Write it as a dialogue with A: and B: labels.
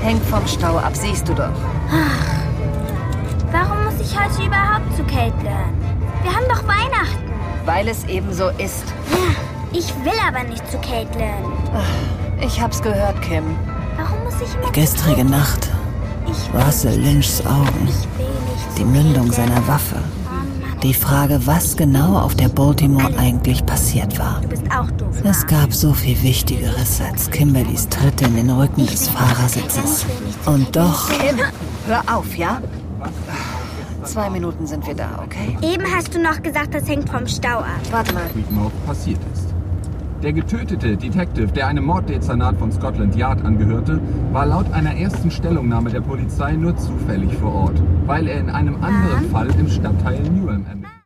A: Hängt vom Stau ab, siehst du doch.
B: Warum muss ich heute überhaupt zu Caitlin? Wir haben doch Weihnachten.
A: Weil es eben so ist.
B: Ja, ich will aber nicht zu Caitlin.
A: Ich hab's gehört, Kim.
B: Warum muss ich immer...
C: Die gestrige Nacht.
B: Ich will
C: Russell Lynchs Augen.
B: Ich will nicht
C: Die
B: zu
C: Mündung
B: Caitlin.
C: seiner Waffe.
B: Oh Mann,
C: Die Frage, was genau auf der Baltimore eigentlich passiert war.
B: du bist auch doof.
C: Es gab so viel Wichtigeres als Kimberlys Tritte in den Rücken des Fahrersitzes. Und doch...
A: Kim, hör auf, ja? 2 Minuten sind wir da, okay?
B: Eben hast du noch gesagt, das hängt vom Stau ab.
A: Warte mal.
D: Creekmouth passiert ist. Der getötete Detective, der einem Morddezernat von Scotland Yard angehörte, war laut einer ersten Stellungnahme der Polizei nur zufällig vor Ort, weil er in einem anderen Fall im Stadtteil Newham ermittelt.